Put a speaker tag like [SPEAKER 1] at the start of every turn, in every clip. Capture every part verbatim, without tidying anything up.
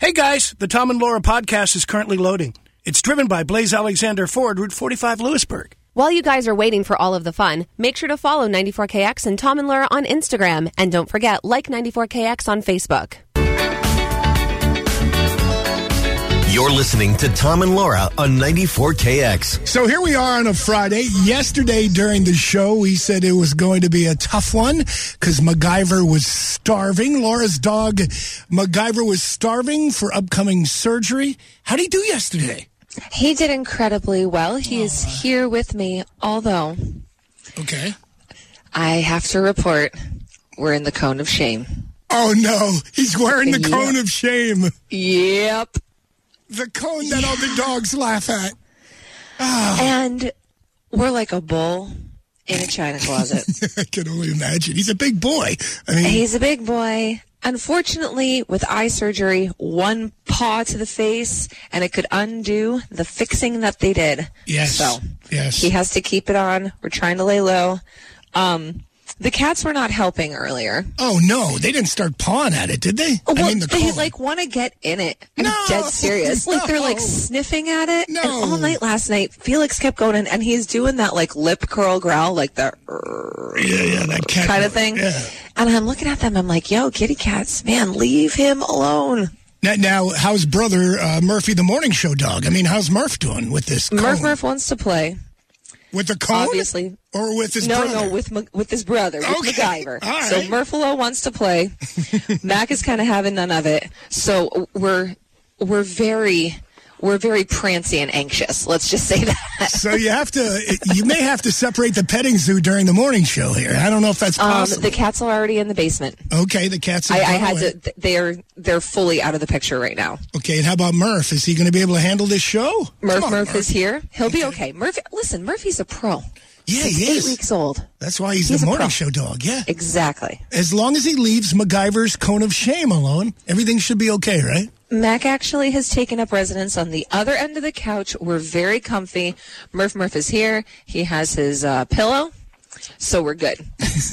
[SPEAKER 1] Hey guys, the Tom and Laura podcast is currently loading. It's driven by Blaze Alexander Ford, Route forty-five, Lewisburg.
[SPEAKER 2] While you guys are waiting for all of the fun, make sure to follow ninety-four K X and Tom and Laura on Instagram. And don't forget, like ninety-four K X on Facebook.
[SPEAKER 3] You're listening to Tom and Laura on ninety-four K X.
[SPEAKER 4] So here we are on a Friday. Yesterday during the show, we said it was going to be a tough one because MacGyver was starving. Laura's dog, MacGyver, was starving for upcoming surgery. How did he do yesterday?
[SPEAKER 5] He did incredibly well. He oh. is here with me, although
[SPEAKER 4] okay,
[SPEAKER 5] I have to report we're in the cone of shame.
[SPEAKER 4] Oh, no. He's wearing the
[SPEAKER 5] yep.
[SPEAKER 4] cone of shame.
[SPEAKER 5] Yep.
[SPEAKER 4] The cone that
[SPEAKER 5] yeah.
[SPEAKER 4] all the dogs laugh at.
[SPEAKER 5] Oh. And we're like a bull in a china closet.
[SPEAKER 4] I can only imagine. He's a big boy. I mean,
[SPEAKER 5] He's a big boy. Unfortunately, with eye surgery, one paw to the face, and it could undo the fixing that they did.
[SPEAKER 4] Yes.
[SPEAKER 5] So
[SPEAKER 4] yes.
[SPEAKER 5] he has to keep it on. We're trying to lay low. Um, the cats were not helping earlier.
[SPEAKER 4] Oh, no. They didn't start pawing at it, did they?
[SPEAKER 5] Well,
[SPEAKER 4] I mean, the
[SPEAKER 5] they,
[SPEAKER 4] cone.
[SPEAKER 5] like, want to get in it. I'm
[SPEAKER 4] no,
[SPEAKER 5] dead serious.
[SPEAKER 4] No.
[SPEAKER 5] Like, they're, like, sniffing at it.
[SPEAKER 4] No.
[SPEAKER 5] And all night last night, Felix kept going in, and he's doing that, like, lip curl growl, like the
[SPEAKER 4] yeah, yeah, that cat
[SPEAKER 5] kind of thing.
[SPEAKER 4] Yeah.
[SPEAKER 5] And I'm looking at them. I'm like, yo, kitty cats, man, leave him alone.
[SPEAKER 4] Now, now how's brother uh, Murphy, the morning show dog? I mean, how's Murph doing with this cone?
[SPEAKER 5] Murph Murph wants to play.
[SPEAKER 4] With the cone?
[SPEAKER 5] Obviously.
[SPEAKER 4] Or with his
[SPEAKER 5] no,
[SPEAKER 4] brother?
[SPEAKER 5] No, no, with with his brother, with
[SPEAKER 4] okay.
[SPEAKER 5] MacGyver.
[SPEAKER 4] All right.
[SPEAKER 5] So Murphalo wants to play. Mac is kind of having none of it. So we're we're very we're very prancy and anxious. Let's just say that.
[SPEAKER 4] So you have to you may have to separate the petting zoo during the morning show here. I don't know if that's possible.
[SPEAKER 5] Um, the cats are already in the basement.
[SPEAKER 4] Okay, the cats. Are
[SPEAKER 5] I, I had
[SPEAKER 4] away.
[SPEAKER 5] to. They're they're fully out of the picture right now.
[SPEAKER 4] Okay, and how about Murph? Is he going to be able to handle this show?
[SPEAKER 5] Murph
[SPEAKER 4] on,
[SPEAKER 5] Murph,
[SPEAKER 4] Murph
[SPEAKER 5] is here. He'll okay. be okay. Murph, listen, Murphy's a pro.
[SPEAKER 4] Yeah,
[SPEAKER 5] he's
[SPEAKER 4] he
[SPEAKER 5] eight
[SPEAKER 4] is.
[SPEAKER 5] weeks old.
[SPEAKER 4] That's why he's,
[SPEAKER 5] he's
[SPEAKER 4] the morning
[SPEAKER 5] pro.
[SPEAKER 4] show dog. Yeah,
[SPEAKER 5] exactly.
[SPEAKER 4] As long as he leaves MacGyver's cone of shame alone, everything should be okay, right?
[SPEAKER 5] Mac actually has taken up residence on the other end of the couch. We're very comfy. Murph Murph is here. He has his uh, pillow, so we're good.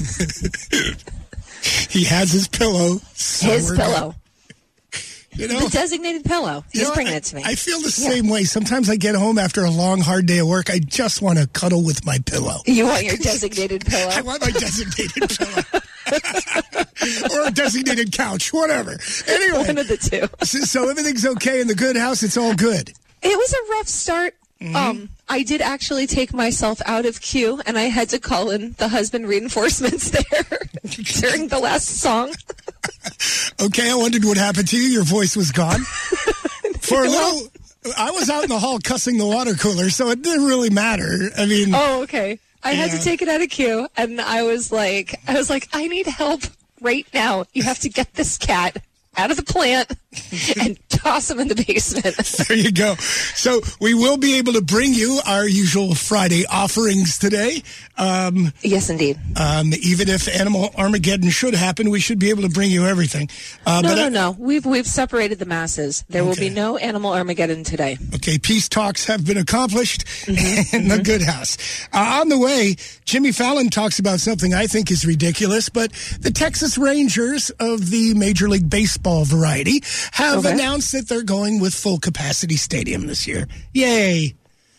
[SPEAKER 4] He has his pillow. So
[SPEAKER 5] his
[SPEAKER 4] we're
[SPEAKER 5] pillow.
[SPEAKER 4] Good. You know,
[SPEAKER 5] the designated pillow. He's
[SPEAKER 4] you know,
[SPEAKER 5] bringing
[SPEAKER 4] I,
[SPEAKER 5] it to me.
[SPEAKER 4] I feel the
[SPEAKER 5] yeah.
[SPEAKER 4] same way. Sometimes I get home after a long, hard day of work. I just want to cuddle with my pillow.
[SPEAKER 5] You want your designated pillow?
[SPEAKER 4] I want my designated pillow. Or a designated couch, whatever. Anyway.
[SPEAKER 5] One of the two.
[SPEAKER 4] So, so everything's okay in the good house. It's all good.
[SPEAKER 5] It was a rough start.
[SPEAKER 4] Mm-hmm.
[SPEAKER 5] Um, I did actually take myself out of queue, and I had to call in the husband reinforcements there during the last song.
[SPEAKER 4] Okay, I wondered what happened to you. Your voice was gone. For a little, I was out in the hall cussing the water cooler, so it didn't really matter. I mean,
[SPEAKER 5] oh, okay. I
[SPEAKER 4] yeah.
[SPEAKER 5] had to take it out of queue, and I was like, I was like, I need help right now. You have to get this cat out of the plant and toss him in the basement.
[SPEAKER 4] There you go. So we will be able to bring you our usual Friday offerings today. Um,
[SPEAKER 5] yes, indeed.
[SPEAKER 4] Um, even if Animal Armageddon should happen, we should be able to bring you everything. Uh,
[SPEAKER 5] no,
[SPEAKER 4] but
[SPEAKER 5] no,
[SPEAKER 4] I,
[SPEAKER 5] no. We've we've separated the masses. There okay. will be no Animal Armageddon today.
[SPEAKER 4] Okay, peace talks have been accomplished
[SPEAKER 5] mm-hmm.
[SPEAKER 4] in
[SPEAKER 5] mm-hmm.
[SPEAKER 4] the good house. Uh, on the way, Jimmy Fallon talks about something I think is ridiculous, but the Texas Rangers of the Major League Baseball variety have
[SPEAKER 5] okay.
[SPEAKER 4] announced that they're going with full capacity stadium this year. Yay.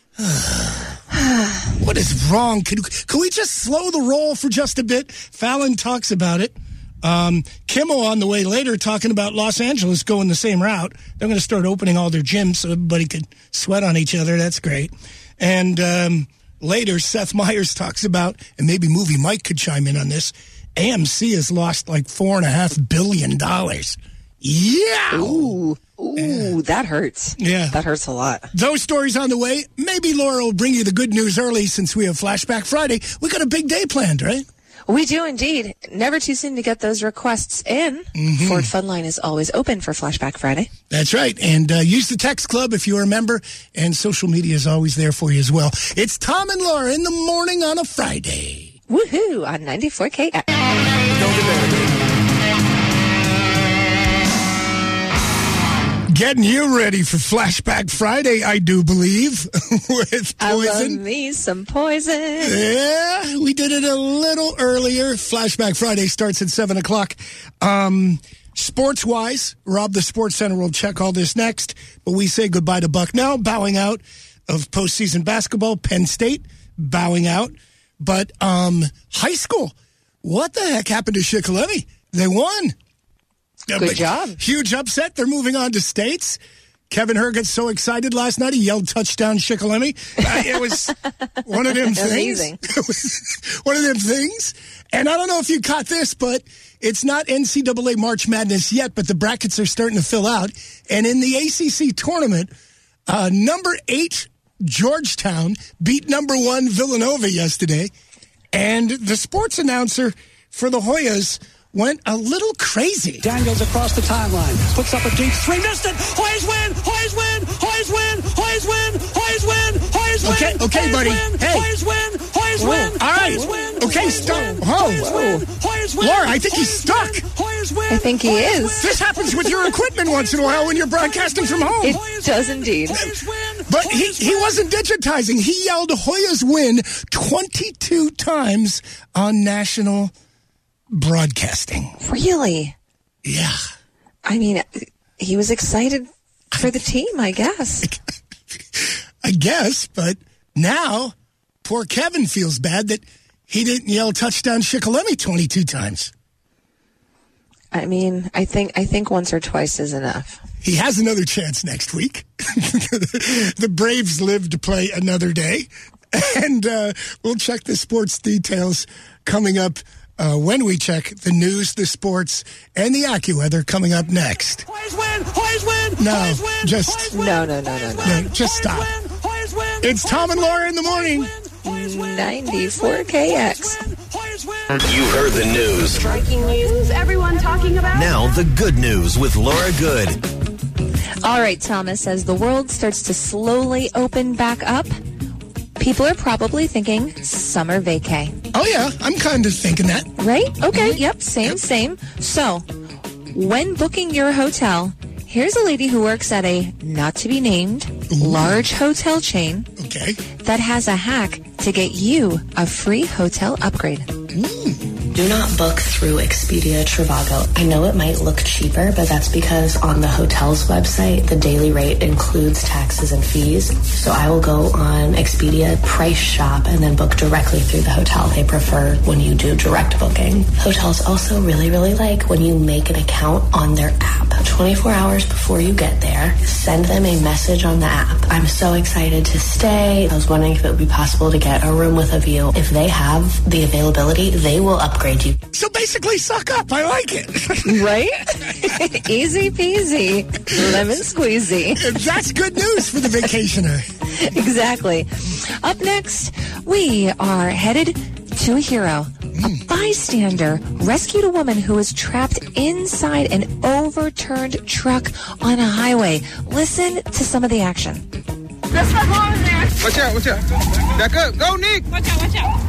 [SPEAKER 4] What is wrong? Can, can we just slow the roll for just a bit? Fallon talks about it. Um, Kimmel on the way later talking about Los Angeles going the same route. They're going to start opening all their gyms so everybody could sweat on each other. That's great. And um, later, Seth Meyers talks about, and maybe Movie Mike could chime in on this, A M C has lost like four and a half billion dollars. Yeah.
[SPEAKER 5] Ooh, ooh, yeah. That hurts.
[SPEAKER 4] Yeah.
[SPEAKER 5] That hurts a lot.
[SPEAKER 4] Those stories on the way. Maybe Laura will bring you the good news early since we have Flashback Friday. We got a big day planned, right?
[SPEAKER 5] We do indeed. Never too soon to get those requests in. Mm-hmm. Ford Fun Line is always open for Flashback Friday.
[SPEAKER 4] That's right. And uh, use the text club if you're a member, and social media is always there for you as well. It's Tom and Laura in the morning on a Friday.
[SPEAKER 5] Woohoo! On ninety-four K X.
[SPEAKER 4] Getting you ready for Flashback Friday, I do believe, with Poison.
[SPEAKER 5] I love me some Poison.
[SPEAKER 4] Yeah, we did it a little earlier. Flashback Friday starts at seven o'clock. Um, Sports-wise, Rob, the Sports Center will check all this next, but we say goodbye to Bucknell, bowing out of postseason basketball. Penn State bowing out. But um, high school, what the heck happened to Shikellamy? They won.
[SPEAKER 5] Good job.
[SPEAKER 4] Huge upset. They're moving on to states. Kevin Herr gets so excited last night, he yelled touchdown Shikellamy. Uh, it was one of them things.
[SPEAKER 5] Amazing.
[SPEAKER 4] It was one of them things. And I don't know if you caught this, but it's not N C double A March Madness yet, but the brackets are starting to fill out. And in the A C C tournament, uh, number eight Georgetown beat number one Villanova yesterday. And the sports announcer for the Hoyas went a little crazy.
[SPEAKER 6] Daniels across the timeline, puts up a deep three, missed it. Hoyas win, Hoyas win, Hoyas win, Hoyas win, Hoyas win, Hoyas win.
[SPEAKER 4] Okay, okay, buddy. Hey.
[SPEAKER 6] Hoyas win, Hoyas win.
[SPEAKER 4] All right.
[SPEAKER 6] Win,
[SPEAKER 4] okay, stop. Whoa. Laura, I think he's stuck.
[SPEAKER 5] I think he is.
[SPEAKER 4] This happens with your equipment once in a while when you're broadcasting from home.
[SPEAKER 5] It does indeed.
[SPEAKER 4] But he, he wasn't digitizing. He yelled Hoyas win twenty-two times on national broadcasting.
[SPEAKER 5] Really?
[SPEAKER 4] Yeah.
[SPEAKER 5] I mean, he was excited for the team, I guess.
[SPEAKER 4] I guess, but now poor Kevin feels bad that he didn't yell touchdown Shikellamy twenty-two times.
[SPEAKER 5] I mean, I think I think once or twice is enough.
[SPEAKER 4] He has another chance next week. The Braves live to play another day. And uh, we'll check the sports details coming up Uh, when we check the news, the sports, and the AccuWeather coming up next.
[SPEAKER 6] Hoyas win, Hoyas win,
[SPEAKER 4] No,
[SPEAKER 6] Hoyas win,
[SPEAKER 4] just
[SPEAKER 6] Hoyas win,
[SPEAKER 5] no, no, no, no, no.
[SPEAKER 4] no, just stop.
[SPEAKER 6] Hoyas win, Hoyas win,
[SPEAKER 4] It's Tom and Laura in the morning.
[SPEAKER 5] ninety-four K X.
[SPEAKER 3] You've heard the news.
[SPEAKER 7] Breaking news everyone talking about.
[SPEAKER 3] Now the good news with Laura Good.
[SPEAKER 5] All right, Thomas, as the world starts to slowly open back up, people are probably thinking summer vacay.
[SPEAKER 4] Oh, yeah, I'm kind of thinking that.
[SPEAKER 5] Right? Okay, yep, same, same. So, when booking your hotel, here's a lady who works at a not-to-be-named large hotel chain
[SPEAKER 4] Okay.
[SPEAKER 5] that has a hack to get you a free hotel upgrade.
[SPEAKER 8] Do not book through Expedia Trivago. I know it might look cheaper, but that's because on the hotel's website, the daily rate includes taxes and fees. So I will go on Expedia, price shop, and then book directly through the hotel. They prefer when you do direct booking. Hotels also really, really like when you make an account on their app. twenty-four hours before you get there, send them a message on the app. I'm so excited to stay. I was wondering if it would be possible to get a room with a view. If they have the availability, they will upgrade you.
[SPEAKER 4] So basically, suck up. I like it.
[SPEAKER 5] Right? Easy peasy. Lemon squeezy.
[SPEAKER 4] That's good news for the vacationer.
[SPEAKER 5] Exactly. Up next, we are headed to a hero. A bystander rescued a woman who was trapped inside an overturned truck on a highway. Listen to some of the action.
[SPEAKER 7] Let's go over there.
[SPEAKER 9] Watch out, watch out. Back up. Go, Nick.
[SPEAKER 7] Watch out, watch out.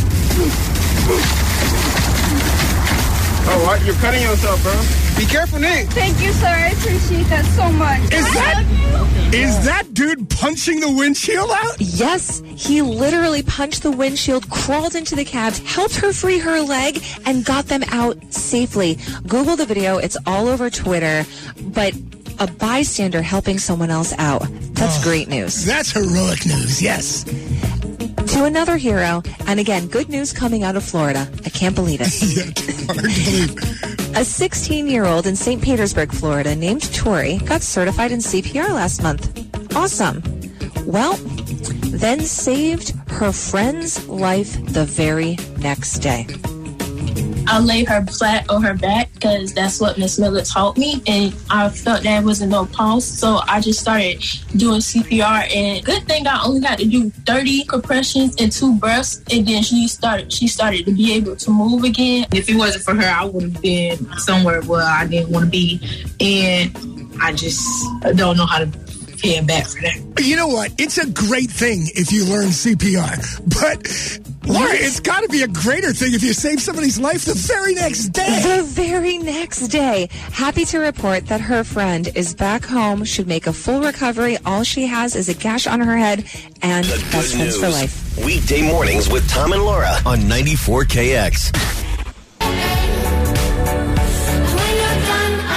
[SPEAKER 9] Oh, what? You're cutting yourself, bro. Be careful, Nick.
[SPEAKER 7] Thank you, sir. I appreciate that so much.
[SPEAKER 4] Is
[SPEAKER 7] I
[SPEAKER 4] that-
[SPEAKER 7] love you.
[SPEAKER 4] Is that dude punching the windshield out?
[SPEAKER 5] Yes, he literally punched the windshield, crawled into the cab, helped her free her leg, and got them out safely. Google the video. It's all over Twitter. But a bystander helping someone else out. That's
[SPEAKER 4] Oh,
[SPEAKER 5] great news.
[SPEAKER 4] That's heroic news, yes.
[SPEAKER 5] To another hero, and again, good news coming out of Florida. I can't believe it.
[SPEAKER 4] Yeah, hard to believe.
[SPEAKER 5] A sixteen-year-old in Saint Petersburg, Florida, named Tori, got certified in C P R last month. Awesome. Well, then saved her friend's life the very next day.
[SPEAKER 10] I laid her flat on her back because that's what Miss Miller taught me, and I felt there wasn't no pulse, so I just started doing C P R. And good thing I only had to do thirty compressions and two breaths, and then she started she started to be able to move again.
[SPEAKER 11] If it wasn't for her, I would have been somewhere where I didn't want to be, and I just don't know how to pay him back for that.
[SPEAKER 4] You know what? It's a great thing if you learn C P R, but Laura, it's got to be a greater thing if you save somebody's life the very next day.
[SPEAKER 5] The very next day. Happy to report that her friend is back home, should make a full recovery. All she has is a gash on her head and
[SPEAKER 3] The
[SPEAKER 5] best
[SPEAKER 3] good
[SPEAKER 5] friends for
[SPEAKER 3] news.
[SPEAKER 5] life.
[SPEAKER 3] Weekday mornings with Tom and Laura on ninety-four K X.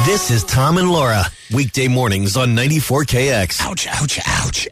[SPEAKER 3] This is Tom and Laura, weekday mornings on ninety-four K X.
[SPEAKER 4] Ouch, ouch, ouch,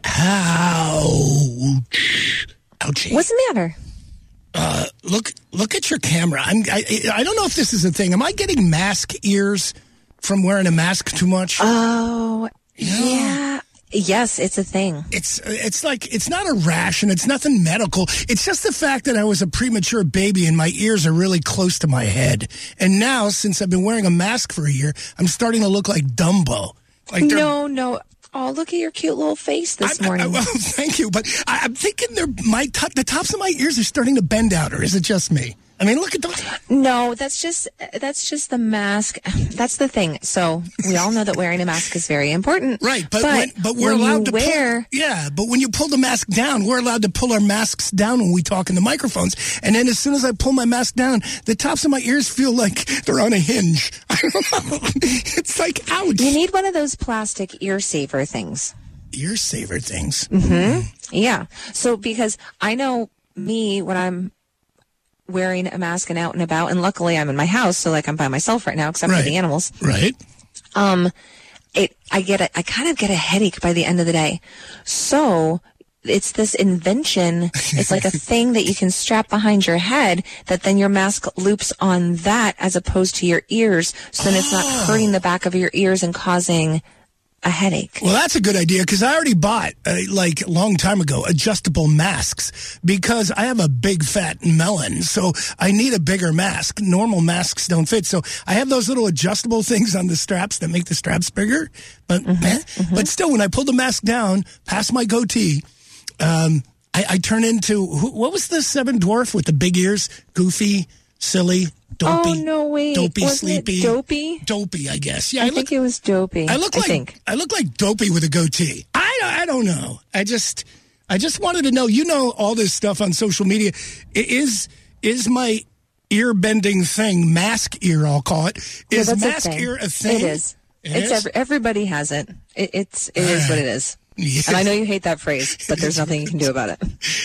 [SPEAKER 4] ouch. Ouchie.
[SPEAKER 5] What's the matter?
[SPEAKER 4] Uh, look, look at your camera. I'm, I, I don't know if this is a thing. Am I getting mask ears from wearing a mask too much?
[SPEAKER 5] Oh,
[SPEAKER 4] yeah.
[SPEAKER 5] yeah. Yes, it's a thing.
[SPEAKER 4] It's it's like, it's not a rash and it's nothing medical. It's just the fact that I was a premature baby and my ears are really close to my head. And now, since I've been wearing a mask for a year, I'm starting to look like Dumbo. Like
[SPEAKER 5] no, no. Oh, look at your cute little face this
[SPEAKER 4] I,
[SPEAKER 5] morning.
[SPEAKER 4] I, well, thank you. But I, I'm thinking they're, my top, the tops of my ears are starting to bend out, or is it just me? I mean, look at those.
[SPEAKER 5] No, that's just that's just the mask. That's the thing. So we all know that wearing a mask is very important,
[SPEAKER 4] right? But
[SPEAKER 5] but,
[SPEAKER 4] when, but we're
[SPEAKER 5] when
[SPEAKER 4] allowed
[SPEAKER 5] you
[SPEAKER 4] to
[SPEAKER 5] wear.
[SPEAKER 4] Pull, yeah, but when you pull the mask down, we're allowed to pull our masks down when we talk in the microphones. And then as soon as I pull my mask down, the tops of my ears feel like they're on a hinge. I don't know. It's like ouch.
[SPEAKER 5] You need one of those plastic ear saver things.
[SPEAKER 4] Ear saver things.
[SPEAKER 5] Mm-hmm. Yeah. So because I know me when I'm wearing a mask and out and about, and luckily I'm in my house, so like I'm by myself right now, except
[SPEAKER 4] right.
[SPEAKER 5] for the animals.
[SPEAKER 4] Right.
[SPEAKER 5] Um, it I get a, I kind of get a headache by the end of the day. So it's this invention. It's like a thing that you can strap behind your head that then your mask loops on that as opposed to your ears, so then oh. it's not hurting the back of your ears and causing a headache.
[SPEAKER 4] Well, that's a good idea because I already bought, uh, like a long time ago, adjustable masks because I have a big fat melon, so I need a bigger mask. Normal masks don't fit, so I have those little adjustable things on the straps that make the straps bigger. But mm-hmm, eh, mm-hmm. but still, when I pull the mask down past my goatee, um, I, I turn into who, what was the seven dwarf with the big ears? Goofy, silly. Dopey.
[SPEAKER 5] Oh, no, wait.
[SPEAKER 4] Dopey,
[SPEAKER 5] Wasn't
[SPEAKER 4] sleepy.
[SPEAKER 5] It Dopey?
[SPEAKER 4] Dopey, I guess. Yeah,
[SPEAKER 5] I,
[SPEAKER 4] I
[SPEAKER 5] think
[SPEAKER 4] look,
[SPEAKER 5] it was Dopey.
[SPEAKER 4] I look
[SPEAKER 5] I
[SPEAKER 4] like
[SPEAKER 5] think.
[SPEAKER 4] I look like Dopey with a goatee. I I don't know. I just I just wanted to know. You know all this stuff on social media. Is is my ear bending thing mask ear? I'll call it. Is
[SPEAKER 5] yeah,
[SPEAKER 4] mask
[SPEAKER 5] a
[SPEAKER 4] ear a thing?
[SPEAKER 5] It is.
[SPEAKER 4] It
[SPEAKER 5] it's
[SPEAKER 4] is?
[SPEAKER 5] Every, everybody has it. it it's it is what it is. Yeah. And I know you hate that phrase, but there's nothing you can do about it.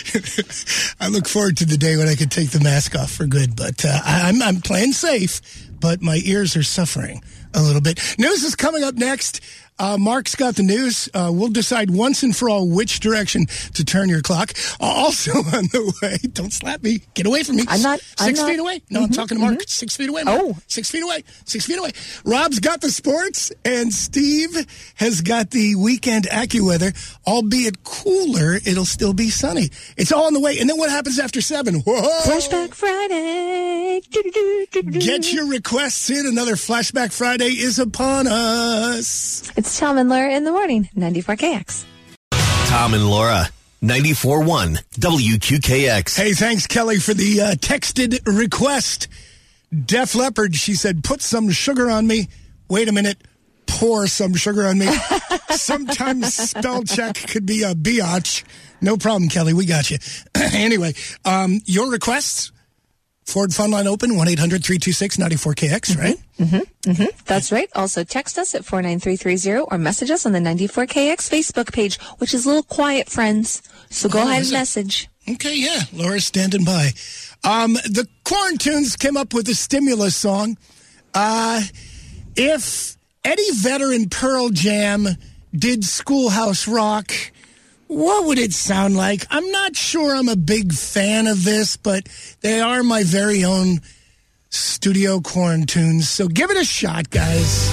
[SPEAKER 4] I look forward to the day when I can take the mask off for good, but uh, I, I'm, I'm playing safe, but my ears are suffering a little bit. News is coming up next. Uh, Mark's got the news. Uh, we'll decide once and for all which direction to turn your clock. Uh, also on the way, don't slap me. Get away from me.
[SPEAKER 5] I'm not.
[SPEAKER 4] 6
[SPEAKER 5] I'm not,
[SPEAKER 4] feet away. No,
[SPEAKER 5] mm-hmm,
[SPEAKER 4] I'm talking to Mark.
[SPEAKER 5] Mm-hmm.
[SPEAKER 4] Six feet away. Mark.
[SPEAKER 5] Oh.
[SPEAKER 4] Six feet away. Six feet away. Rob's got the sports, and Steve has got the weekend AccuWeather. Albeit cooler, it'll still be sunny. It's all on the way. And then what happens after seven? Whoa!
[SPEAKER 5] Flashback Friday.
[SPEAKER 4] Get your requests in. Another Flashback Friday is upon us.
[SPEAKER 5] It's Tom and Laura in the morning, ninety-four K X.
[SPEAKER 3] Tom and Laura, ninety-four point one W Q K X.
[SPEAKER 4] Hey, thanks, Kelly, for the uh, texted request. Def Leppard, she said, put some sugar on me. Wait a minute. Pour some sugar on me. Sometimes spell check could be a biatch. No problem, Kelly. We got you. Anyway, um, your requests. Ford Fun Line open, one eight hundred three two six nine four K X, right?
[SPEAKER 5] Mm-hmm, mm-hmm. That's right. Also, text us at four nine three three zero or message us on the ninety-four K X Facebook page, which is a little quiet, friends. So go
[SPEAKER 4] oh,
[SPEAKER 5] ahead and message.
[SPEAKER 4] Okay, yeah. Laura's standing by. Um, the Quarantunes came up with a stimulus song. Uh, if Eddie Vedder and Pearl Jam did Schoolhouse Rock, what would it sound like? I'm not sure I'm a big fan of this, but they are my very own studio Quarantunes. So give it a shot, guys.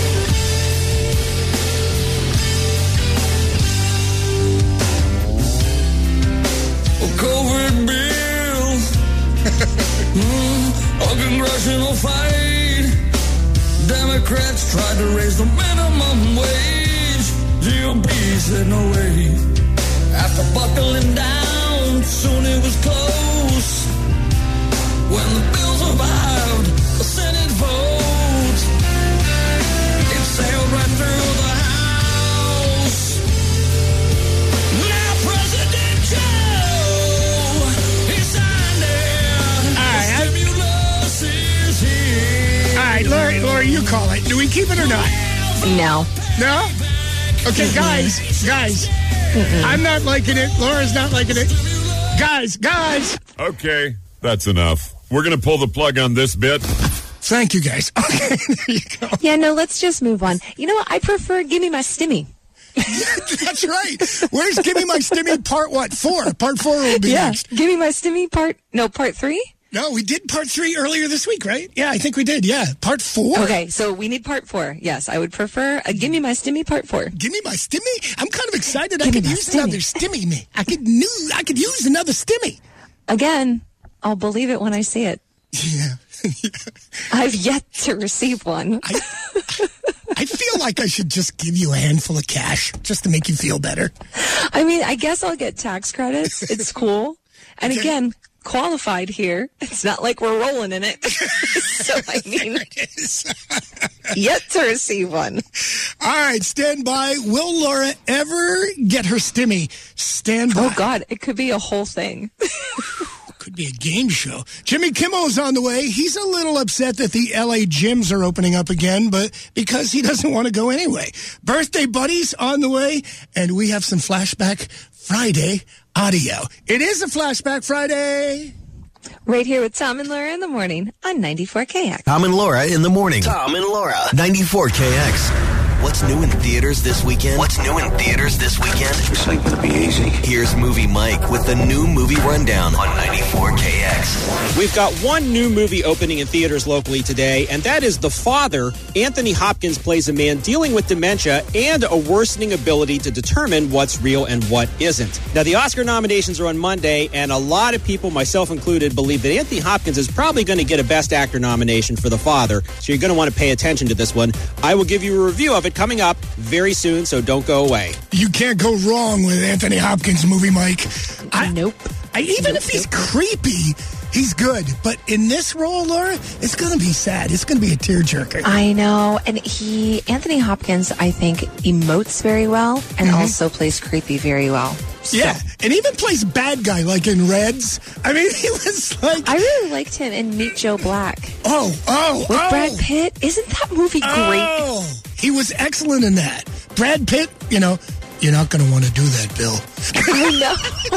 [SPEAKER 12] Oh, COVID bill, mm, a congressional fight. Democrats tried to raise the minimum wage. G O P said no way. After buckling down, soon it was close. When the bill survived the Senate vote, it sailed right through the House. Now President Joe, he signed it.
[SPEAKER 4] All right,
[SPEAKER 12] Stimulus is here.
[SPEAKER 4] All right, Laura, Laura, you call it. Do we keep it or not?
[SPEAKER 5] No.
[SPEAKER 4] No? Okay, guys, guys. Mm-mm. I'm not liking it. Laura's not liking it. Guys, guys.
[SPEAKER 13] Okay, that's enough. We're going to pull the plug on this bit.
[SPEAKER 4] Thank you, guys. Okay, there you go.
[SPEAKER 5] Yeah, no, let's just move on. You know what? I prefer Give Me My Stimmy.
[SPEAKER 4] That's right. Where's Give Me My Stimmy part what? Four. Part four will be
[SPEAKER 5] yeah.
[SPEAKER 4] next.
[SPEAKER 5] Give Me My Stimmy part, no, part three?
[SPEAKER 4] No, we did part three earlier this week, right? Yeah, I think we did. Yeah, part four.
[SPEAKER 5] Okay, so we need part four. Yes, I would prefer a Give Me My Stimmy part four.
[SPEAKER 4] Give Me My Stimmy? I'm kind of excited.
[SPEAKER 5] Give
[SPEAKER 4] I could
[SPEAKER 5] me my
[SPEAKER 4] use
[SPEAKER 5] stimmy.
[SPEAKER 4] another stimmy. Me. I could new. I could use another stimmy.
[SPEAKER 5] Again, I'll believe it when I see it.
[SPEAKER 4] Yeah.
[SPEAKER 5] I've yet to receive one.
[SPEAKER 4] I, I feel like I should just give you a handful of cash just to make you feel better.
[SPEAKER 5] I mean, I guess I'll get tax credits. It's cool. And
[SPEAKER 4] Okay.
[SPEAKER 5] again, qualified here. It's not like we're rolling in it. So, I mean, yet to receive one.
[SPEAKER 4] All right, stand by. Will Laura ever get her stimmy? Stand by.
[SPEAKER 5] Oh, God, it could be a whole thing.
[SPEAKER 4] Could be a game show. Jimmy Kimmel's on the way. He's a little upset that the L A gyms are opening up again, but because he doesn't want to go anyway. Birthday buddies on the way, and we have some Flashback Friday audio. It is a Flashback Friday.
[SPEAKER 5] Right here with Tom and Laura in the morning on ninety-four K X.
[SPEAKER 3] Tom and Laura in the morning. Tom and Laura. ninety-four K X. What's new in theaters this weekend? What's new in theaters this weekend?
[SPEAKER 13] This ain't gonna be easy.
[SPEAKER 3] Here's Movie Mike with the new movie rundown on ninety-four K X.
[SPEAKER 14] We've got one new movie opening in theaters locally today, and that is The Father. Anthony Hopkins plays a man dealing with dementia and a worsening ability to determine what's real and what isn't. Now, the Oscar nominations are on Monday, and a lot of people, myself included, believe that Anthony Hopkins is probably going to get a Best Actor nomination for The Father, so you're going to want to pay attention to this one. I will give you a review of it coming up very soon, so don't go away.
[SPEAKER 4] You can't go wrong with Anthony Hopkins' movie, Mike. I,
[SPEAKER 5] nope.
[SPEAKER 4] I, even
[SPEAKER 5] nope,
[SPEAKER 4] if he's
[SPEAKER 5] nope.
[SPEAKER 4] creepy, he's good. But in this role, Laura, it's going to be sad. It's going to be a tearjerker.
[SPEAKER 5] I know. And he, Anthony Hopkins, I think, emotes very well and
[SPEAKER 4] Mhm.
[SPEAKER 5] also plays creepy very well. So,
[SPEAKER 4] Yeah, and even plays bad guy, like in Reds. I mean, he was like...
[SPEAKER 5] I really liked him in Meet Joe Black.
[SPEAKER 4] Oh, oh,
[SPEAKER 5] With
[SPEAKER 4] oh.
[SPEAKER 5] Brad Pitt. Isn't that movie great?
[SPEAKER 4] Oh, he was excellent in that. Brad Pitt, you know, you're not going to want to do that, Bill.
[SPEAKER 5] I know.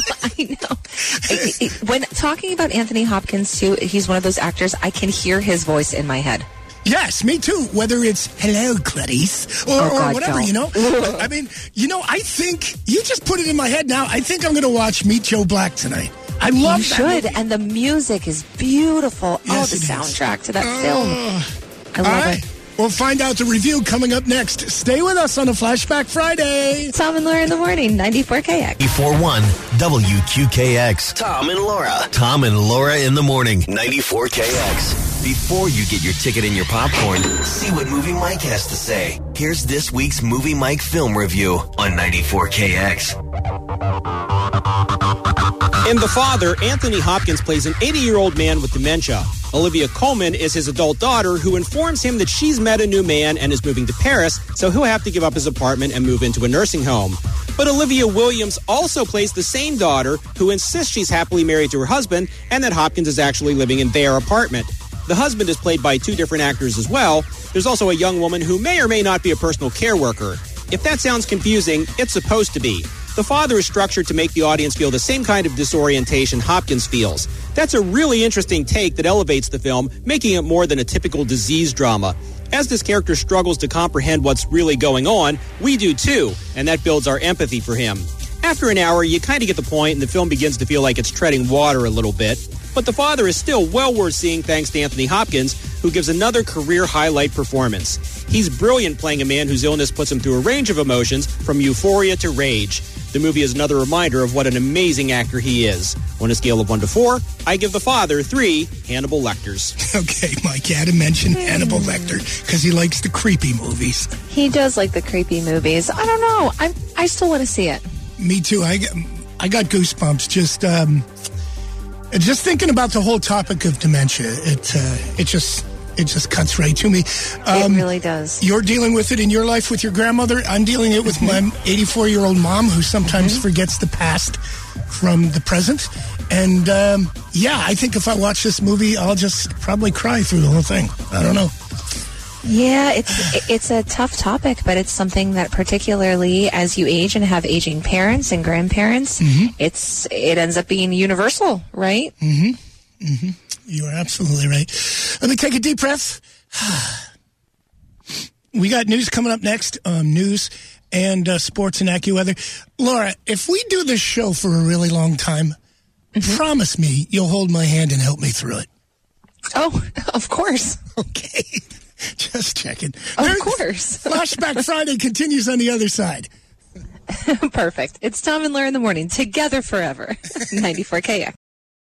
[SPEAKER 5] I know. I, I, when talking about Anthony Hopkins, too, he's one of those actors, I can hear his voice in my head.
[SPEAKER 4] Yes, me too. Whether it's hello, Clarice, or,
[SPEAKER 5] Oh,
[SPEAKER 4] or
[SPEAKER 5] God,
[SPEAKER 4] whatever,
[SPEAKER 5] no.
[SPEAKER 4] you know. I mean, you know, I think you just put it in my head now. I think I'm going to watch Meet Joe Black tonight. I love
[SPEAKER 5] You
[SPEAKER 4] that
[SPEAKER 5] should,
[SPEAKER 4] movie.
[SPEAKER 5] and the music is beautiful.
[SPEAKER 4] Yes,
[SPEAKER 5] oh, the
[SPEAKER 4] it is.
[SPEAKER 5] soundtrack to that
[SPEAKER 4] Oh.
[SPEAKER 5] film. I love
[SPEAKER 4] All right.
[SPEAKER 5] it.
[SPEAKER 4] We'll find out the review coming up next. Stay with us on a Flashback Friday.
[SPEAKER 5] Tom and Laura in the morning, ninety-four K X.
[SPEAKER 3] ninety-four point one W Q K X. Tom and Laura. Tom and Laura in the morning. ninety-four K X. Before you get your ticket and your popcorn, see what Movie Mike has to say. Here's this week's Movie Mike film review on ninety-four K X.
[SPEAKER 14] In The Father, Anthony Hopkins plays an eighty-year-old man with dementia. Olivia Colman is his adult daughter who informs him that she's met a new man and is moving to Paris, so he'll have to give up his apartment and move into a nursing home. But Olivia Williams also plays the same daughter who insists she's happily married to her husband and that Hopkins is actually living in their apartment. The husband is played by two different actors as well. There's also a young woman who may or may not be a personal care worker. If that sounds confusing, it's supposed to be. The Father is structured to make the audience feel the same kind of disorientation Hopkins feels. That's a really interesting take that elevates the film, making it more than a typical disease drama. As this character struggles to comprehend what's really going on, we do too, and that builds our empathy for him. After an hour, you kind of get the point, and the film begins to feel like it's treading water a little bit. But The Father is still well worth seeing thanks to Anthony Hopkins, who gives another career highlight performance. He's brilliant playing a man whose illness puts him through a range of emotions, from euphoria to rage. The movie is another reminder of what an amazing actor he is. On a scale of one to four, I give The Father three Hannibal Lecters.
[SPEAKER 4] Okay, Mike, you had to mention Hannibal Lecter because he likes the creepy movies.
[SPEAKER 5] He does like the creepy movies. I don't know. I I still want to see it.
[SPEAKER 4] Me too. I, I got goosebumps just um, just thinking about the whole topic of dementia. It uh, it just it just cuts right to me. Um,
[SPEAKER 5] it really does.
[SPEAKER 4] You're dealing with it in your life with your grandmother. I'm dealing it with
[SPEAKER 5] Mm-hmm.
[SPEAKER 4] my eighty-four-year-old mom who sometimes
[SPEAKER 5] Mm-hmm.
[SPEAKER 4] forgets the past from the present. And um, yeah, I think if I watch this movie, I'll just probably cry through the whole thing. I don't know.
[SPEAKER 5] Yeah, it's it's a tough topic, but it's something that particularly as you age and have aging parents and grandparents,
[SPEAKER 4] Mm-hmm.
[SPEAKER 5] it's it ends up being universal, right?
[SPEAKER 4] Mm-hmm. Mm-hmm. You are absolutely right. Let me take a deep breath. We got news coming up next, um, news and uh, sports and AccuWeather. Laura, if we do this show for a really long time, mm-hmm. promise me you'll hold my hand and help me through it.
[SPEAKER 5] Oh, of course.
[SPEAKER 4] Okay. Just checking.
[SPEAKER 5] Of
[SPEAKER 4] There's,
[SPEAKER 5] course.
[SPEAKER 4] Flashback Friday continues on the other side.
[SPEAKER 5] Perfect. It's Tom and Laura in the morning, together forever. ninety-four K X.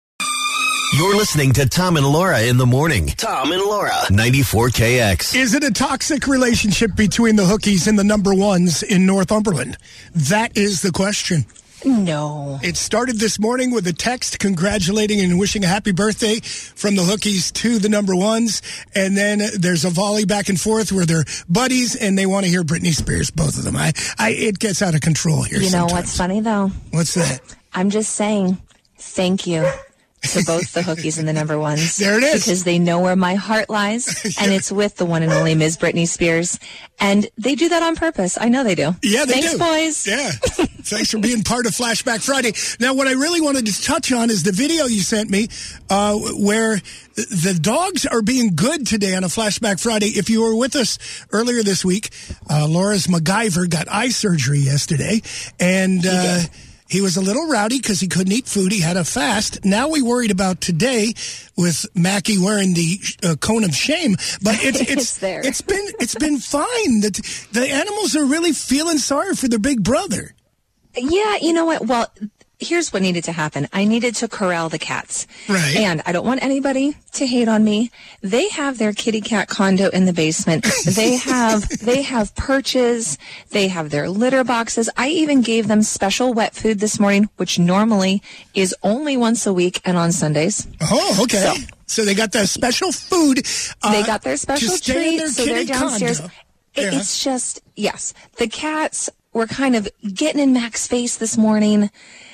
[SPEAKER 3] You're listening to Tom and Laura in the morning. Tom and Laura, ninety-four K X.
[SPEAKER 4] Is it a toxic relationship between the Hookies and the number ones in Northumberland? That is the question.
[SPEAKER 5] No.
[SPEAKER 4] It started this morning with a text congratulating and wishing a happy birthday from the Hookies to the number ones. And then there's a volley back and forth where they're buddies and they want to hear Britney Spears, both of them. I, I, it gets out of control here
[SPEAKER 5] You
[SPEAKER 4] sometimes.
[SPEAKER 5] know what's funny, though?
[SPEAKER 4] What's that?
[SPEAKER 5] I'm just saying thank you to both the Hookies and the number ones.
[SPEAKER 4] There it is.
[SPEAKER 5] Because they know where my heart lies, and it's with the one and only Miz Britney Spears. And they do that on purpose. I know they do.
[SPEAKER 4] Yeah, they
[SPEAKER 5] Thanks,
[SPEAKER 4] do.
[SPEAKER 5] boys.
[SPEAKER 4] Yeah. Thanks for being part of Flashback Friday. Now, what I really wanted to touch on is the video you sent me uh, where the dogs are being good today on a Flashback Friday. If you were with us earlier this week, uh, Laura's MacGyver got eye surgery yesterday, and uh, he was a little rowdy because he couldn't eat food. He had a fast. Now we worried about today with Mackie wearing the uh, cone of shame, but it's it's
[SPEAKER 5] It's there.
[SPEAKER 4] it's been it's been fine. That the animals are really feeling sorry for their big brother.
[SPEAKER 5] Yeah, you know what? Well, here's what needed to happen. I needed to corral the cats.
[SPEAKER 4] Right.
[SPEAKER 5] And I don't want anybody to hate on me. They have their kitty cat condo in the basement. They have they have perches. They have their litter boxes. I even gave them special wet food this morning, which normally is only once a week and on Sundays.
[SPEAKER 4] Oh, okay. So, so they got that special food. Uh,
[SPEAKER 5] They got their special
[SPEAKER 4] to stay in
[SPEAKER 5] treat,
[SPEAKER 4] their
[SPEAKER 5] so they're
[SPEAKER 4] kitty
[SPEAKER 5] downstairs.
[SPEAKER 4] condo.
[SPEAKER 5] It,
[SPEAKER 4] Yeah.
[SPEAKER 5] It's just, yes. The cats were kind of getting in Mac's face this morning,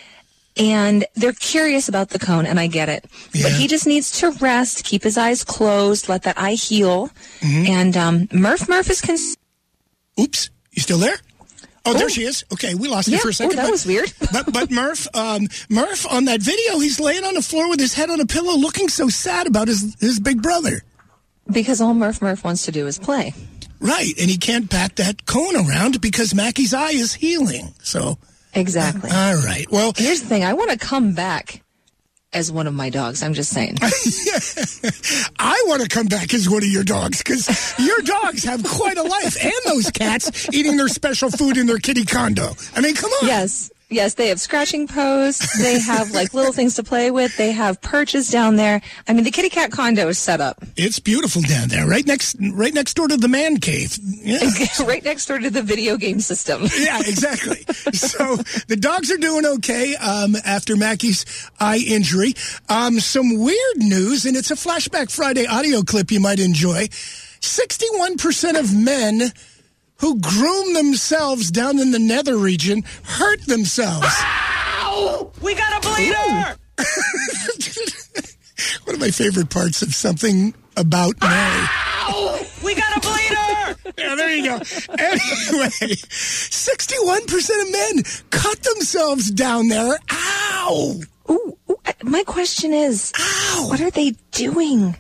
[SPEAKER 5] and they're curious about the cone, and I get it.
[SPEAKER 4] Yeah.
[SPEAKER 5] But he just needs to rest, keep his eyes closed, let that eye heal.
[SPEAKER 4] Mhm.
[SPEAKER 5] And um, Murph Murph is... Cons-
[SPEAKER 4] Oops, you still there? Oh, there
[SPEAKER 5] Oh.
[SPEAKER 4] she is. Okay, we lost
[SPEAKER 5] Yeah.
[SPEAKER 4] you for a second.
[SPEAKER 5] Oh, that
[SPEAKER 4] but,
[SPEAKER 5] was weird.
[SPEAKER 4] but but Murph, um, Murph on that video, he's laying on the floor with his head on a pillow, looking so sad about his his big brother.
[SPEAKER 5] because all Murph Murph wants to do is play.
[SPEAKER 4] Right, and he can't bat that cone around because Mackie's eye is healing. So
[SPEAKER 5] Exactly.
[SPEAKER 4] uh, all right. Well,
[SPEAKER 5] here's the thing. I want to come back as one of my dogs. I'm just saying.
[SPEAKER 4] I want to come back as one of your dogs because your dogs have quite a life, and those cats eating their special food in their kitty condo. I mean, come on.
[SPEAKER 5] Yes. Yes, they have scratching posts. They have like little things to play with. They have perches down there. I mean, the kitty cat condo is set up.
[SPEAKER 4] It's beautiful down there, right next, right next door to the man cave. Yeah.
[SPEAKER 5] Right next door to the video game system.
[SPEAKER 4] Yeah, exactly. So the dogs are doing okay um, after Mackie's eye injury. Um, some weird news, and it's a Flashback Friday audio clip you might enjoy. sixty-one percent of men who groom themselves down in the nether region hurt themselves.
[SPEAKER 12] Ow! We got a bleeder!
[SPEAKER 4] One of my favorite parts of something about Mary.
[SPEAKER 12] Ow! We got a bleeder!
[SPEAKER 4] Yeah, there you go. Anyway, sixty-one percent of men cut themselves down there. Ow!
[SPEAKER 5] Ooh, ooh, my question is,
[SPEAKER 4] Ow!
[SPEAKER 5] What are they doing?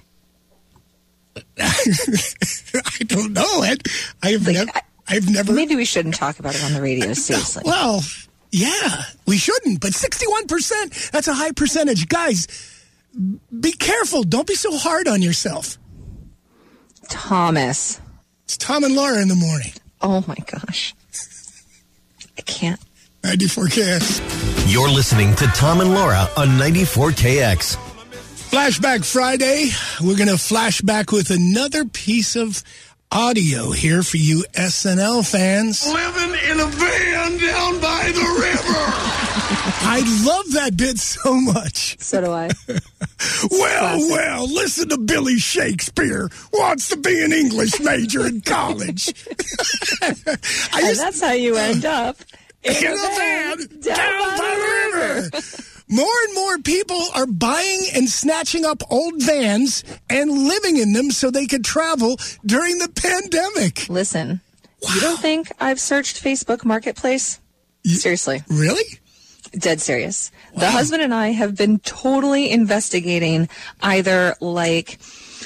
[SPEAKER 4] I don't know, Ed. I've
[SPEAKER 5] Like,
[SPEAKER 4] never...
[SPEAKER 5] I-
[SPEAKER 4] I've never...
[SPEAKER 5] Maybe we shouldn't talk about it on the radio, seriously.
[SPEAKER 4] Well, yeah, we shouldn't, but sixty-one percent, that's a high percentage. Guys, be careful. Don't be so hard on yourself.
[SPEAKER 5] Thomas.
[SPEAKER 4] It's Tom and Laura in the morning.
[SPEAKER 5] Oh, my gosh. I can't.
[SPEAKER 4] ninety-four K X.
[SPEAKER 3] You're listening to Tom and Laura on ninety-four K X.
[SPEAKER 4] Flashback Friday. We're going to flash back with another piece of audio here for you S N L fans.
[SPEAKER 12] Living in a van down by the river!
[SPEAKER 4] I love that bit so much.
[SPEAKER 5] So do I.
[SPEAKER 4] Well, well, listen to Billy Shakespeare. Wants to be an English major in college. I
[SPEAKER 5] And
[SPEAKER 4] just,
[SPEAKER 5] that's how you end up in,
[SPEAKER 4] in
[SPEAKER 5] a
[SPEAKER 4] a van
[SPEAKER 5] van
[SPEAKER 4] down,
[SPEAKER 5] down
[SPEAKER 4] by the river. More and more people are buying and snatching up old vans and living in them so they could travel during the pandemic.
[SPEAKER 5] Listen, you don't think I've searched Facebook Marketplace? Seriously.
[SPEAKER 4] Really?
[SPEAKER 5] Dead serious. The husband and I have been totally investigating either like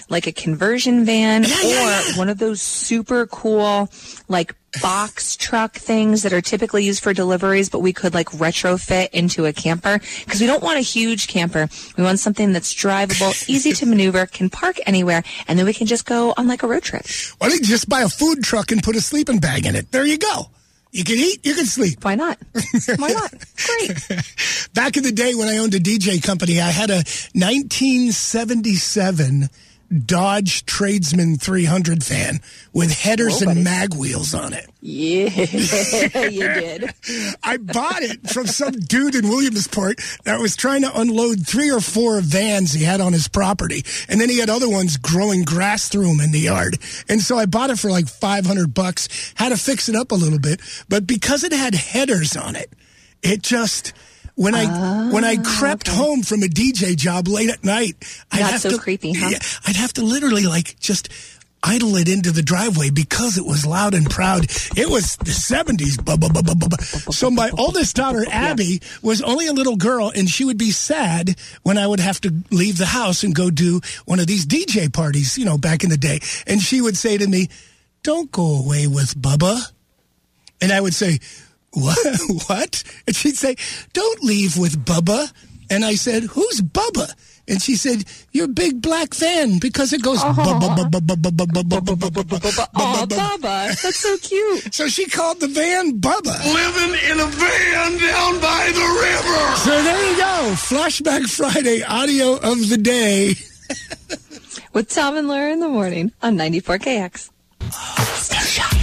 [SPEAKER 5] like a conversion van
[SPEAKER 4] Yeah,
[SPEAKER 5] or
[SPEAKER 4] yeah, yeah.
[SPEAKER 5] one of those super cool, like, box truck things that are typically used for deliveries, but we could, like, retrofit into a camper. Because we don't want a huge camper. We want something that's drivable, easy to maneuver, can park anywhere, and then we can just go on, like, a road trip.
[SPEAKER 4] Why don't you just buy a food truck and put a sleeping bag in it? There you go. You can eat, you can sleep.
[SPEAKER 5] Why not? Why not? Great.
[SPEAKER 4] Back in the day when I owned a D J company, I had a nineteen seventy-seven Dodge Tradesman three hundred van with headers
[SPEAKER 5] Whoa,
[SPEAKER 4] and
[SPEAKER 5] buddy.
[SPEAKER 4] mag wheels on it.
[SPEAKER 5] Yeah, you did.
[SPEAKER 4] I bought it from some dude in Williamsport that was trying to unload three or four vans he had on his property. And then he had other ones growing grass through them in the yard. And so I bought it for like five hundred bucks, had to fix it up a little bit. But because it had headers on it, it just... When I
[SPEAKER 5] Oh,
[SPEAKER 4] when I crept
[SPEAKER 5] okay.
[SPEAKER 4] home from a D J job late at night, I'd
[SPEAKER 5] Not
[SPEAKER 4] have
[SPEAKER 5] so
[SPEAKER 4] to,
[SPEAKER 5] creepy, huh?
[SPEAKER 4] Yeah, I'd have to literally like just idle it into the driveway because it was loud and proud. It was the seventies. Bu- bu- bu- bu- bu- bu. So my oldest daughter, Abby, was only a little girl, and she would be sad when I would have to leave the house and go do one of these D J parties, you know, back in the day. And she would say to me, "Don't go away with Bubba." And I would say, What? What? And she'd say, "Don't leave with Bubba." And I said, "Who's Bubba?" And she said, "Your big black van, because it goes Bubba, Bubba, Bubba, Bubba, Bubba, Bubba, Bubba,
[SPEAKER 5] Oh,
[SPEAKER 4] Bubba."
[SPEAKER 5] Bubba. That's so cute.
[SPEAKER 4] So she called the van Bubba.
[SPEAKER 12] Living in a van down by the river.
[SPEAKER 4] So there you go. Flashback Friday audio of the day.
[SPEAKER 5] With Tom and Laura in the morning on ninety-four K X. Still shocked.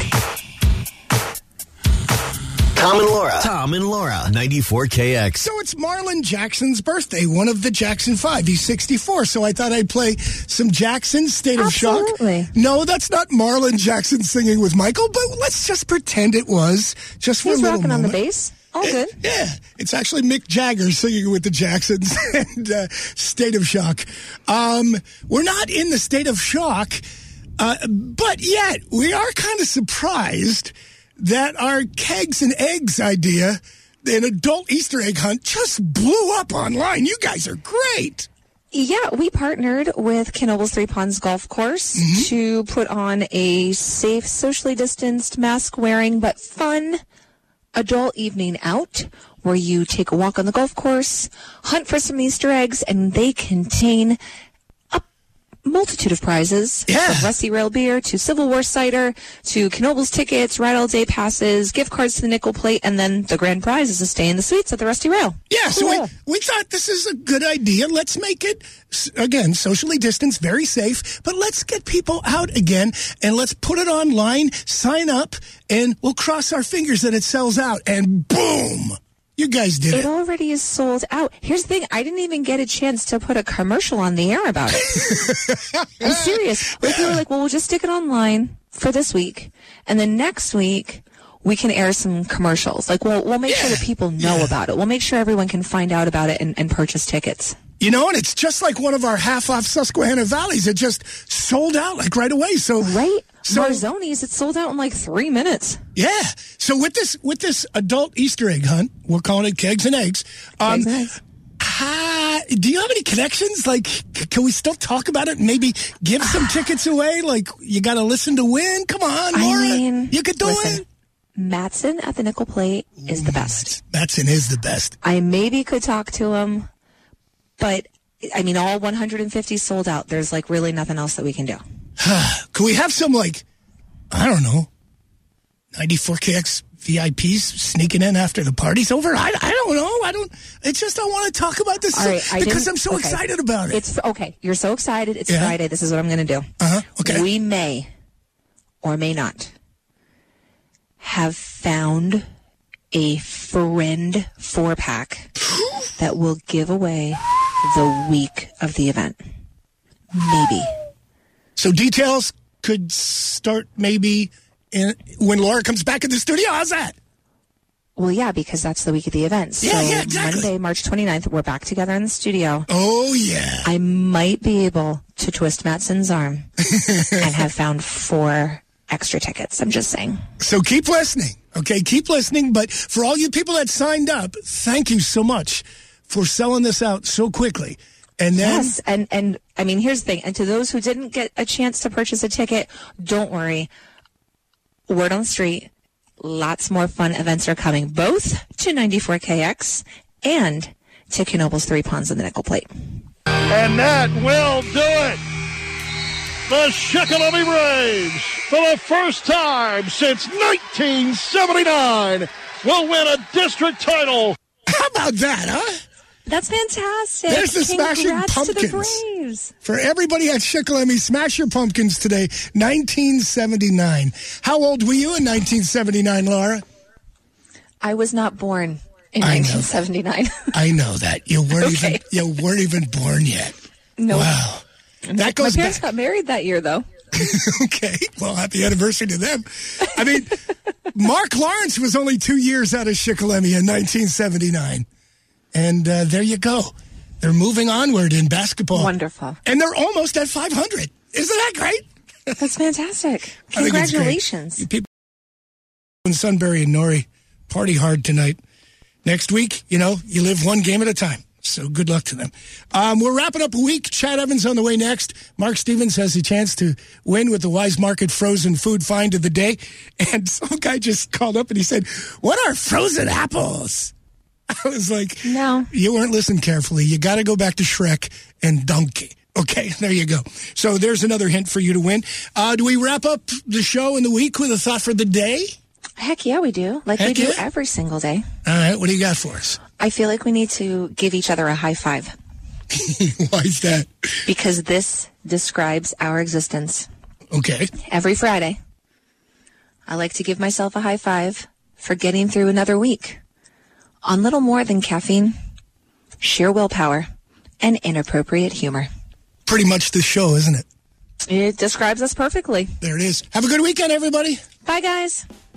[SPEAKER 3] Tom and Laura. Tom and Laura. ninety-four K X.
[SPEAKER 4] So it's Marlon Jackson's birthday, one of the Jackson Five. He's sixty-four, so I thought I'd play some Jackson, State of
[SPEAKER 5] Absolutely.
[SPEAKER 4] Shock. No, that's not Marlon Jackson singing with Michael, but let's just pretend it was, just for
[SPEAKER 5] He's
[SPEAKER 4] a little
[SPEAKER 5] rocking on the
[SPEAKER 4] moment.
[SPEAKER 5] bass. All good.
[SPEAKER 4] Yeah, it's actually Mick Jagger singing with the Jacksons and uh, State of Shock. Um, we're not in the State of Shock, uh, but yet we are kind of surprised that our kegs and eggs idea, an adult Easter egg hunt, just blew up online. You guys are great.
[SPEAKER 5] Yeah, we partnered with Knoebels Three Ponds Golf Course
[SPEAKER 4] Mm-hmm.
[SPEAKER 5] to put on a safe, socially distanced, mask-wearing, but fun adult evening out where you take a walk on the golf course, hunt for some Easter eggs, and they contain a multitude of prizes.
[SPEAKER 4] Yeah.
[SPEAKER 5] From Rusty Rail Beer to Civil War cider to Knoebels tickets, ride all day passes, gift cards to the Nickel Plate, and then the grand prize is a stay in the suites at the Rusty Rail.
[SPEAKER 4] Yeah, so
[SPEAKER 5] Cool.
[SPEAKER 4] we, we thought this is a good idea. Let's make it, s- again, socially distanced, very safe, but let's get people out again and let's put it online, sign up, and we'll cross our fingers that it sells out. And boom! You guys did
[SPEAKER 5] It
[SPEAKER 4] it.
[SPEAKER 5] already is sold out. Here's the thing. I didn't even get a chance to put a commercial on the air about it. I'm serious. Like, we were like, well, we'll just stick it online for this week. And then next week, we can air some commercials. Like, we'll, we'll make sure that people know about it. We'll make sure everyone can find out about it and, and purchase tickets.
[SPEAKER 4] You know, and it's just like one of our half-off Susquehanna Valleys. It just sold out, like, right away. So,
[SPEAKER 5] Right?
[SPEAKER 4] So-
[SPEAKER 5] Marzoni's, it sold out in like three minutes.
[SPEAKER 4] yeah. So with this with this adult Easter egg hunt, we're calling it Kegs and Eggs. Um,
[SPEAKER 5] Kegs and Eggs.
[SPEAKER 4] ah, do you have any connections? Like, c- can we still talk about it and maybe give some tickets away? Like, you got to listen to win? Come on,
[SPEAKER 5] I
[SPEAKER 4] Laura.
[SPEAKER 5] mean,
[SPEAKER 4] you could do
[SPEAKER 5] listen,
[SPEAKER 4] it.
[SPEAKER 5] Mattson at the Nickel Plate is the best.
[SPEAKER 4] Matson is the best.
[SPEAKER 5] I maybe could talk to him, but I mean, all one hundred fifty sold out. There's like really nothing else that we can do.
[SPEAKER 4] Could we have some, like, I don't know, ninety-four K X V I Ps sneaking in after the party's over? I, I don't know. I don't, it's just I want to talk about this
[SPEAKER 5] All right, I
[SPEAKER 4] because
[SPEAKER 5] didn't-
[SPEAKER 4] I'm so
[SPEAKER 5] okay.
[SPEAKER 4] excited about it.
[SPEAKER 5] It's okay. You're so excited. It's
[SPEAKER 4] Yeah.
[SPEAKER 5] Friday. This is what I'm going to do.
[SPEAKER 4] Uh-huh. Okay.
[SPEAKER 5] We may or may not have found a friend four pack that will give away the week of the event. Maybe.
[SPEAKER 4] So details could start maybe in, when Laura comes back in the studio. How's that?
[SPEAKER 5] Well, yeah, because that's the week of the event. So
[SPEAKER 4] Yeah, yeah, exactly.
[SPEAKER 5] Monday, March twenty-ninth, we're back together in the studio.
[SPEAKER 4] Oh, yeah.
[SPEAKER 5] I might be able to twist Mattson's arm and have found four extra tickets. I'm just saying.
[SPEAKER 4] So keep listening, okay? Keep listening. But for all you people that signed up, thank you so much for selling this out so quickly. And then,
[SPEAKER 5] yes, and, and I mean, here's the thing. And to those who didn't get a chance to purchase a ticket, don't worry. Word on the street, lots more fun events are coming, both to ninety-four K X and to Knobel's Three Ponds and the Nickel Plate.
[SPEAKER 13] And that will do it. The Shikellamy Braves, for the first time since nineteen seventy-nine, will win a district title.
[SPEAKER 4] How about that, huh?
[SPEAKER 5] That's fantastic.
[SPEAKER 4] There's the
[SPEAKER 5] Congrats
[SPEAKER 4] Smashing
[SPEAKER 5] to the
[SPEAKER 4] Pumpkins.
[SPEAKER 5] Braves.
[SPEAKER 4] For everybody at Shikellamy, Smash Your Pumpkins today, nineteen seventy-nine. How old were you in nineteen seventy-nine, Laura?
[SPEAKER 5] I was not born in
[SPEAKER 4] I
[SPEAKER 5] nineteen seventy-nine.
[SPEAKER 4] I know that. You weren't
[SPEAKER 5] Okay.
[SPEAKER 4] even you weren't even born yet.
[SPEAKER 5] No.
[SPEAKER 4] Wow. That goes
[SPEAKER 5] My parents
[SPEAKER 4] back.
[SPEAKER 5] got married that year, though.
[SPEAKER 4] Okay. Well, happy anniversary to them. I mean, Mark Lawrence was only two years out of Shikellamy in nineteen seventy-nine. And uh, there you go. They're moving onward in basketball.
[SPEAKER 5] Wonderful.
[SPEAKER 4] And they're almost at five hundred. Isn't that great?
[SPEAKER 5] That's fantastic.
[SPEAKER 4] I think it's great.
[SPEAKER 5] Congratulations.
[SPEAKER 4] You people in Sunbury and Norrie, party hard tonight. Next week, you know, you live one game at a time. So good luck to them. Um, we're wrapping up a week. Chad Evans on the way next. Mark Stevens has a chance to win with the Wise Market frozen food find of the day. And some guy just called up and he said, "What are frozen apples?" I was like,
[SPEAKER 5] no,
[SPEAKER 4] you weren't listening carefully. You got to go back to Shrek and Donkey. Okay, there you go. So there's another hint for you to win. Uh, do we wrap up the show in the week with a thought for the day?
[SPEAKER 5] Heck yeah, we do. Like
[SPEAKER 4] Heck
[SPEAKER 5] we do
[SPEAKER 4] yeah.
[SPEAKER 5] every single day.
[SPEAKER 4] All right, what do you got for us?
[SPEAKER 5] I feel like we need to give each other a high five.
[SPEAKER 4] Why is that?
[SPEAKER 5] Because this describes our existence.
[SPEAKER 4] Okay.
[SPEAKER 5] Every Friday, I like to give myself a high five for getting through another week on little more than caffeine, sheer willpower, and inappropriate humor.
[SPEAKER 4] Pretty much the show, isn't it?
[SPEAKER 5] It describes us perfectly.
[SPEAKER 4] There it is. Have a good weekend, everybody.
[SPEAKER 5] Bye, guys.